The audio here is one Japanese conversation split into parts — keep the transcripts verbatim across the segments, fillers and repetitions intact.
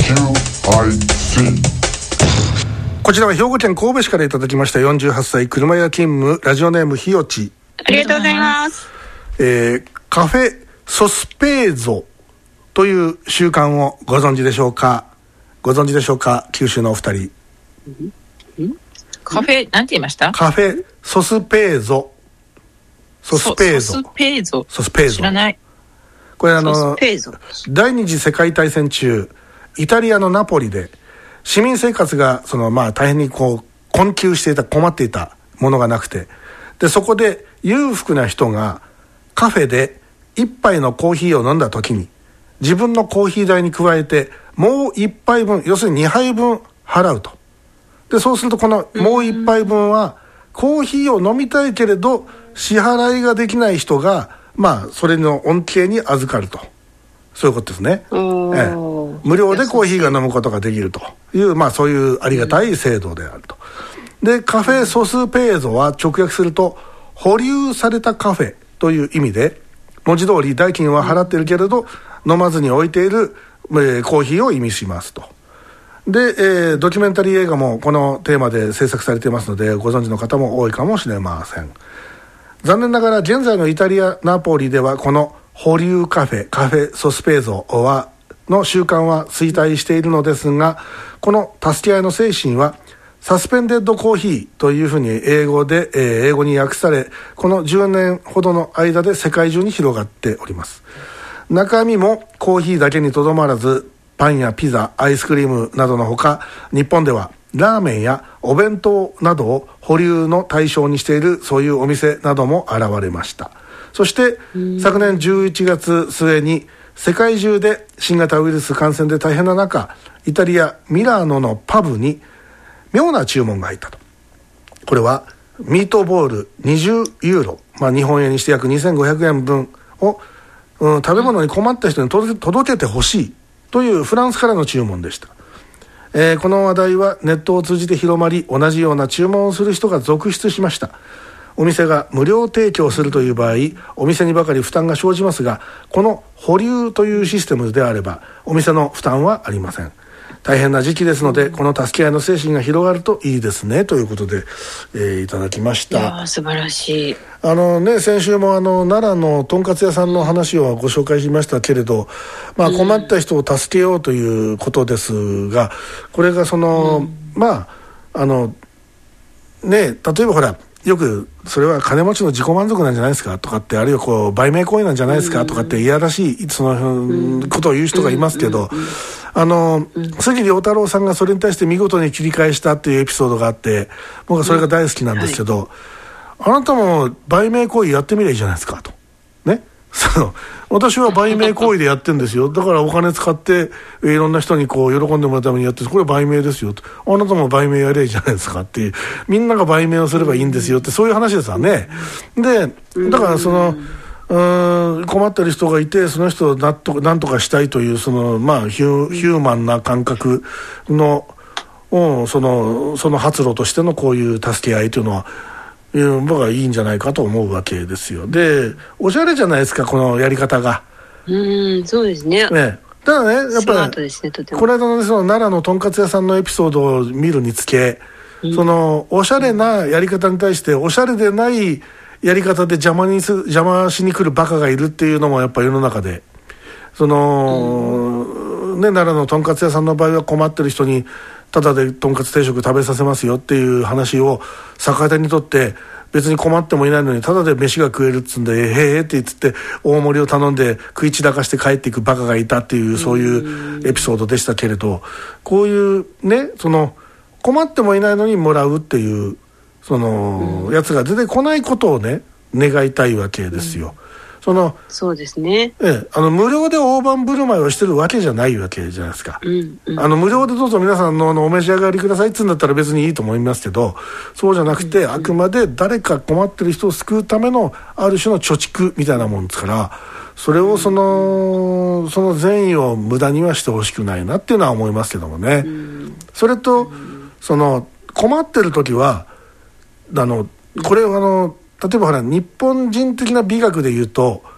こちらは兵庫県神戸市からいただきました。よんじゅうはっさい車屋勤務、ラジオネームひよち。 ありがとうございます。 えー、カフェソスペーゾという習慣をご存知でしょうか。ご存知でしょうか、九州のお二人。 んんカフェ、なんて言いました？ カフェソスペーゾ。ソスペーゾ。 ソスペーゾ。 ソスペーゾ。知らない。 これあの第二次世界大戦中、イタリアのナポリで市民生活がそのまあ大変にこう困窮していた、困っていたものがなくて、でそこで裕福な人がカフェで一杯のコーヒーを飲んだ時に自分のコーヒー代に加えてもう一杯分、要するににはいぶん払うと。でそうするとこのもう一杯分はコーヒーを飲みたいけれど支払いができない人がまあそれの恩恵に預かると、そういうことですね。ええ、無料でコーヒーが飲むことができるという、まあそういうありがたい制度であると。でカフェソスペーゾは直訳すると保留されたカフェという意味で、文字通り代金は払ってるけれど飲まずに置いている、えー、コーヒーを意味しますと。で、えー、ドキュメンタリー映画もこのテーマで制作されていますのでご存知の方も多いかもしれません。残念ながら現在のイタリアナポリではこの保留カフェカフェソスペーゾはの習慣は衰退しているのですが、この助け合いの精神はサスペンデッドコーヒーというふうに英語で、えー、英語に訳され、このじゅうねんほどの間で世界中に広がっております。中身もコーヒーだけにとどまらずパンやピザ、アイスクリームなどのほか、日本ではラーメンやお弁当などを保留の対象にしているそういうお店なども現れました。そして昨年じゅういちがつ末に世界中で新型ウイルス感染で大変な中、イタリアミラノのパブに妙な注文が入ったと。これはミートボールにじゅうユーロ、まあ、日本円にして約にせんごひゃくえんぶんを、うん、食べ物に困った人に届けてほしいというフランスからの注文でした。えー、この話題はネットを通じて広まり、同じような注文をする人が続出しました。お店が無料提供するという場合、お店にばかり負担が生じますが、この保留というシステムであればお店の負担はありません。大変な時期ですので、この助け合いの精神が広がるといいですねということで、えー、いただきました。 いや素晴らしい。 あのね、先週もあの奈良のとんかつ屋さんの話をご紹介しましたけれど、まあ、困った人を助けようということですが、これがその、うん、まああのね、例えばほらよくそれは金持ちの自己満足なんじゃないですかとかって、あるいはこう売名行為なんじゃないですかとかっていやらしいそのことを言う人がいますけど、あの杉良太郎さんがそれに対して見事に切り返したっていうエピソードがあって、僕はそれが大好きなんですけど、はい、あなたも売名行為やってみればいいじゃないですかとね。その私は売名行為でやってるんですよ、だからお金使っていろんな人にこう喜んでもらうためにやってる、これは売名ですよと、あなたも売名やればいいじゃないですかっていう、みんなが売名をすればいいんですよって、そういう話ですわね。でだからそのうーん困ってる人がいて、その人をなんとか、なんとかしたいというその、まあ、ヒュー、ヒューマンな感覚の、うん、そのその発露としてのこういう助け合いというのは僕はいいんじゃないかと思うわけですよ。でおしゃれじゃないですか、このやり方が。 うんそうですね。 ねただね、やっぱり、ね、この間の、ね、その奈良のとんかつ屋さんのエピソードを見るにつけ、うん、そのおしゃれなやり方に対しておしゃれでないやり方で邪魔にす邪魔しに来るバカがいるっていうのもやっぱ世の中で、その、うんね、奈良のとんかつ屋さんの場合は困ってる人にただでとんかつ定食食べさせますよっていう話を逆手にとって、別に困ってもいないのにただで飯が食えるっつうんでへえって言って大盛りを頼んで食い散らかして帰っていくバカがいたっていう、そういうエピソードでしたけれど、こういうね、その困ってもいないのにもらうっていうそのやつが出てこないことをね願いたいわけですよ。そのそうですね、 ええ、あの無料で大盤振る舞いをしてるわけじゃないわけじゃないですか、うんうん、あの無料でどうぞ皆さん の, のお召し上がりくださいって言うんだったら別にいいと思いますけど、そうじゃなくて、うんうん、あくまで誰か困ってる人を救うためのある種の貯蓄みたいなもんですから、それをそのその善意を無駄にはしてほしくないなっていうのは思いますけどもね、うん、それと、うん、その困ってる時はあのこれあの例えばほら日本人的な美学で言うと、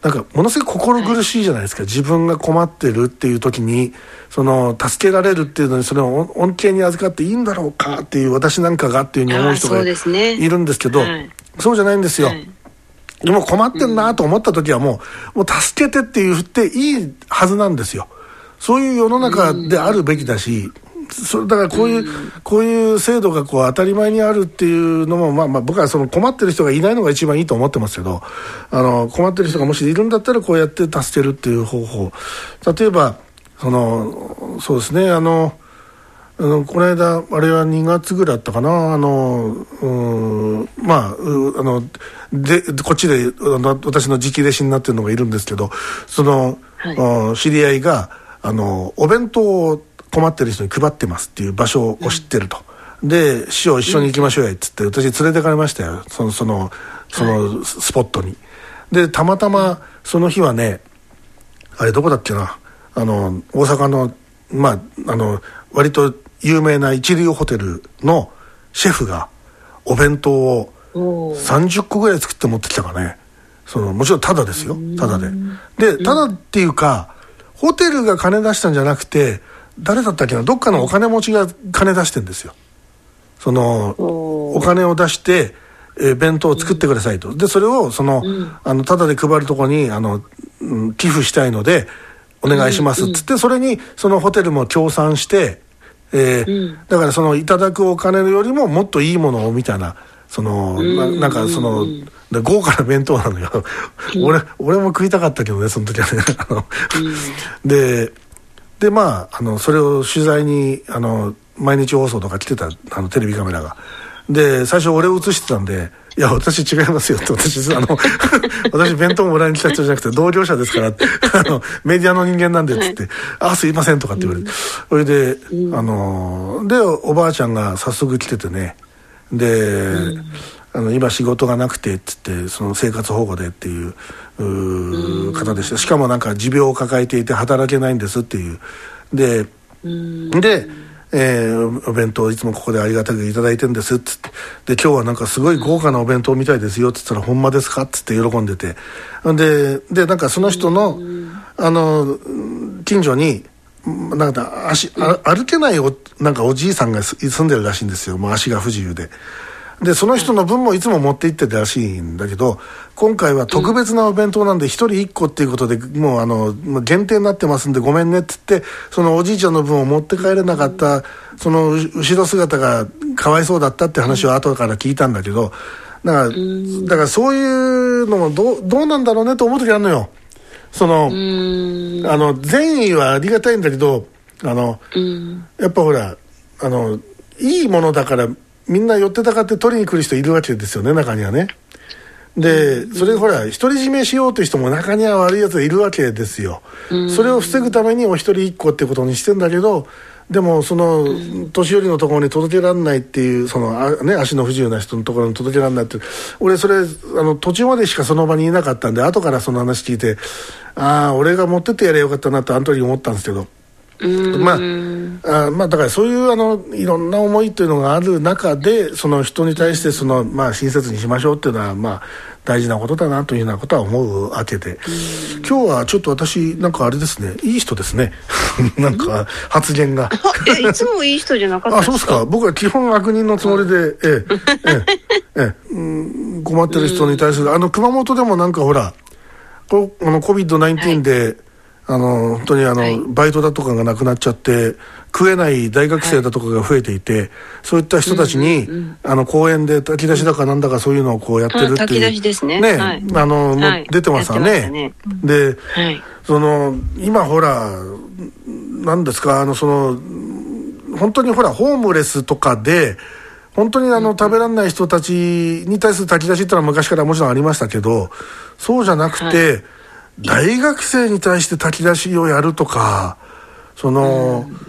なんかものすごく心苦しいじゃないですか、はい、自分が困ってるっていう時にその助けられるっていうのにそれを恩恵に預かっていいんだろうかっていう私なんかがっていうふうに思う人がいるんですけど、そうですね、はい、そうじゃないんですよ、はい、でも困ってんなと思った時はもう、もう助けてって言っていいはずなんですよ。そういう世の中であるべきだし、それだからこういう、こういう制度がこう当たり前にあるっていうのも、まあまあ僕はその困ってる人がいないのが一番いいと思ってますけど、あの困ってる人がもしいるんだったらこうやって助けるっていう方法、例えばそのそうですね、あのあのこの間あれはにがつぐらいだったかな、あのうんまああのでこっちであの私の直弟子になってるのがいるんですけど、その、はい、知り合いがあのお弁当を困ってる人に配ってますっていう場所を知ってると、うん、で師匠一緒に行きましょうやっつって私連れてかれましたよ、そのそのそのスポットに、はい、でたまたまその日はね、あれどこだっけな、あの大阪のまああの割と有名な一流ホテルのシェフがお弁当をさんじゅっこぐらい作って持ってきたからね、そのもちろんタダですよ、タダででタダっていうか、ホテルが金出したんじゃなくて誰だったっけな、どっかのお金持ちが金出してんですよ。そのお金を出して、えー、弁当を作ってくださいと。でそれをその、うん、あのタダで配るところにあの、うん、寄付したいのでお願いしますっつって、うん、それにそのホテルも協賛して、えーうん、だからそのいただくお金よりももっといいものをみたいな、その、うん、な, なんかその、うん、豪華な弁当なのよ、うん、俺, 俺も食いたかったけどねその時はねあの、うん、ででまあ、あのそれを取材にあの毎日放送とか来てたあのテレビカメラがで、最初俺を映してたんで、いや私違いますよって、私あの私弁当もらいに来た人じゃなくて同業者ですからってあのメディアの人間なんでっつって、はい、あすいませんとかって言われて、うん、それで、うん、あのでおばあちゃんが早速来ててね、で、うん、あの今仕事がなくてっつってその生活保護でっていう、う方でした。しかもなんか持病を抱えていて働けないんですっていうで、で、えー、お弁当いつもここでありがたくいただいてるんですっつって、で今日はなんかすごい豪華なお弁当みたいですよっつったら、ほんまですかっつって喜んでて、ででなんかその人のあの近所になんか足あ歩けないおなんかおじいさんが住んでるらしいんですよ、もう足が不自由で。でその人の分もいつも持って行ってたらしいんだけど、今回は特別なお弁当なんで一人一個っていうことでもうあの限定になってますんでごめんねっつって、そのおじいちゃんの分を持って帰れなかったその後ろ姿がかわいそうだったって話を後から聞いたんだけど、だからだからそういうのもどう、どうなんだろうねと思う時あるのよ。そのあの善意はありがたいんだけど、あのやっぱほらあのいいものだからみんな寄ってたかって取りに来る人いるわけですよね、中にはね。でそれほら独り占めしようという人も中には悪いやつがいるわけですよ。それを防ぐためにお一人一個ってことにしてんだけど、でもその年寄りのところに届けられないっていうそのあ、ね、足の不自由な人のところに届けられないって、俺それあの途中までしかその場にいなかったんで、後からその話聞いて、ああ俺が持ってってやればよかったなとあの時思ったんですけど、まあ、あまあだからそういうあのいろんな思いというのがある中で、その人に対してその、まあ、親切にしましょうっていうのは、まあ、大事なことだなというようなことは思うわけで、今日はちょっと私なんかあれですね、いい人ですねなんか発言がいつもいい人じゃなかったですか？あ、 そうですか。僕は基本悪人のつもりで、ええええええ、うん、困ってる人に対する、あの熊本でもなんかほらこあの コビッドナインティーン で、はい、あの本当にあの、はい、バイトだとかがなくなっちゃって食えない大学生だとかが増えていて、はい、そういった人たちに、うんうんうん、あの公園で炊き出しだかなんだかそういうのをこうやってるっていう、 炊き出しですね、 ね、 はい、 あの、はい、出てますよね、ね、で、はい、その今ほら何ですか、あのその本当にほらホームレスとかで本当にあの食べられない人たちに対する炊き出しってのは昔からもちろんありましたけど、そうじゃなくて、はい、大学生に対して炊き出しをやるとか、その、うん、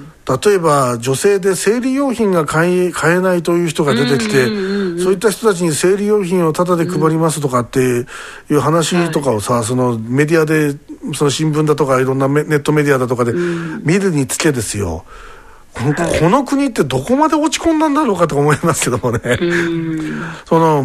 例えば女性で生理用品が買え、買えないという人が出てきて、うんうんうん、そういった人たちに生理用品をタダで配りますとかっていう話とかをさ、うん、そのメディアでその新聞だとかいろんなネットメディアだとかで見るにつけですよ、うん、この国ってどこまで落ち込んだんだろうかと思いますけどもね、うん、その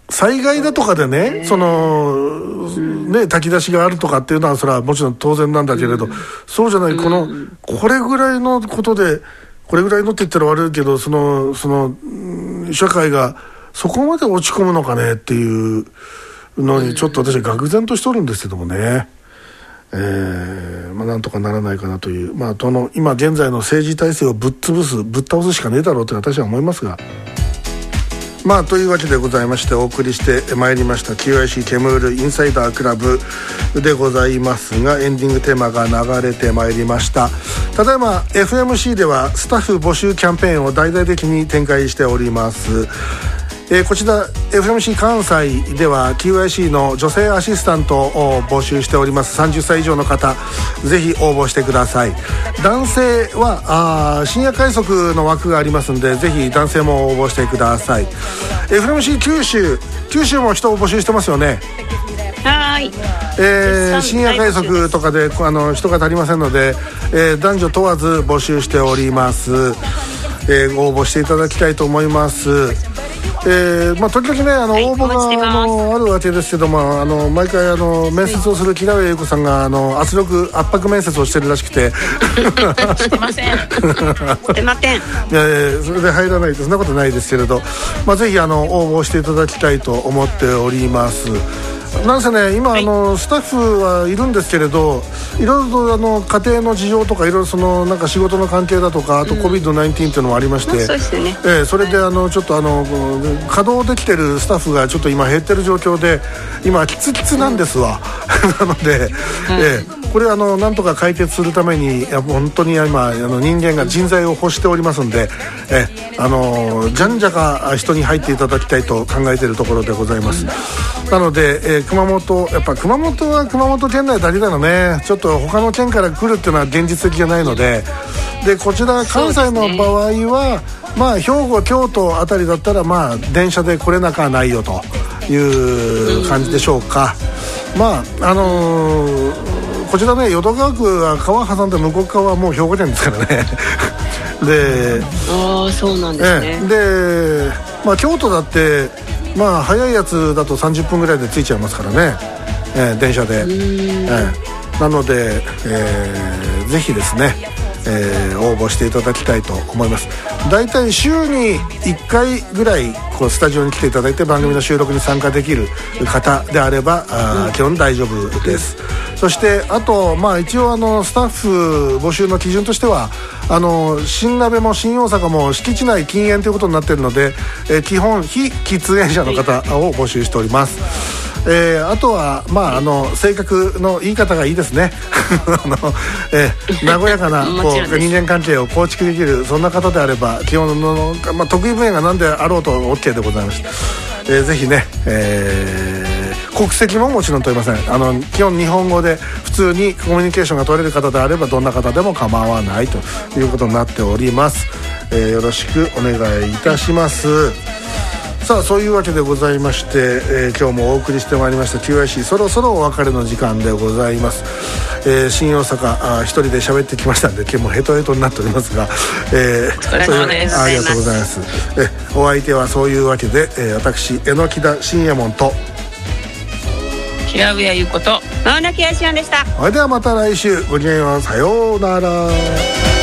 災害だとかでね、そのね、炊き出しがあるとかっていうのはそれはもちろん当然なんだけれど、そうじゃない、このこれぐらいのことで、これぐらいのって言ったら悪いけど、そのその社会がそこまで落ち込むのかねっていうのにちょっと私は愕然としとるんですけどもね、えーまあ、なんとかならないかなという、まあ、その今現在の政治体制をぶっ潰すぶっ倒すしかねえだろうと私は思いますが、まあというわけでございましてお送りしてまいりました キューアイシー ケムールインサイダークラブでございますが、エンディングテーマが流れてまいりました。ただいま エフエムシー ではスタッフ募集キャンペーンを大々的に展開しております。えー、こちら エフエムシー 関西では キューアイシー の女性アシスタントを募集しております。さんじゅっさい以上の方ぜひ応募してください。男性はあ深夜快速の枠がありますのでぜひ男性も応募してください。 エフエムシー 九州九州も人を募集してますよね。 はい、 えー、深夜快速とかであの人が足りませんので、えー、男女問わず募集しております。えー、応募していただきたいと思います。えーまあ、時々ねあの、はい、応募があのあるわけですけども、あの毎回あの面接をする木田上優子さんがあの圧力圧迫面接をしてるらしくてしてませんしてません。いやいやそれで入らないとそんなことないですけれど、まあ、ぜひあの応募していただきたいと思っております。なんせね今、はい、あのスタッフはいるんですけれど、いろいろとあの家庭の事情とかいろいろそのなんか仕事の関係だとかあと コビッドナインティーン っていうのもありまして、うんそうですよね、 えー、それであのちょっとあの稼働できてるスタッフがちょっと今減ってる状況で今キツキツなんですわ、うん、なので、うんえー、これあのなんとか解決するために本当に今あの人間が人材を欲しておりますんで、えー、あのじゃんじゃか人に入っていただきたいと考えているところでございます、うん、なので、えー、熊本やっぱ熊本は熊本県内だけだよね。ちょっと他の県から来るっていうのは現実的じゃないので、でこちら関西の場合は、ね、まあ兵庫京都あたりだったらまあ電車で来れなくはないよという感じでしょうか、うん、まああのー、こちらね淀川区は川挟んで向こう側はもう兵庫県ですからねでああそうなんですね、 えで、まあ、京都だってまあ早いやつだとさんじゅっぷんぐらいで着いちゃいますからね、えー、電車で、えー、なので、えー、ぜひですね、えー、応募していただきたいと思います。だいたい週にいっかいぐらいこうスタジオに来ていただいて番組の収録に参加できる方であればあ基本大丈夫です。そしてあと、まあ、一応あのスタッフ募集の基準としてはあの新鍋も新大阪も敷地内禁煙ということになっているので、えー、基本非喫煙者の方を募集しております。えー、あとは、まあ、あの性格の言い方がいいですねあの、えー、和やかなこう人間関係を構築できるそんな方であれば基本の、まあ、得意分野が何であろうと OK でございました。えー、ぜひね、えー、国籍ももちろん問いません。あの基本日本語で普通にコミュニケーションが取れる方であればどんな方でも構わないということになっております。えー、よろしくお願いいたします。さあそういうわけでございまして、えー、今日もお送りしてまいりました キューアイシー そろそろお別れの時間でございます。えー、新大阪あ一人で喋ってきましたんで今日もヘトヘトになっておりますが、えー、 お疲れ様です。 ありがとうございます。えお相手はそういうわけで、えー、私榎木田信右衛門と平上優子と青木愛しおんでした。 それではまた来週ごきげんようさようなら。